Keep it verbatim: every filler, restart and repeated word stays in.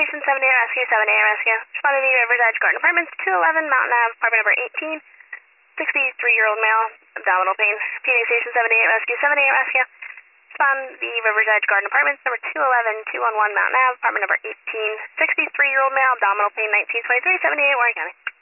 Station seventy-eight Rescue, seventy-eight Rescue. Responded to River's Edge Garden Apartments, two eleven Mountain Ave, apartment number eighteen. sixty-three-year-old male, abdominal pain. P D Station seventy-eight Rescue, seventy-eight Rescue. Respond the River's Edge Garden Apartments, number two eleven two one one Mountain Ave, apartment number eighteen. sixty-three-year-old male, abdominal pain, nineteen twenty-three, seventy-eight Warren County.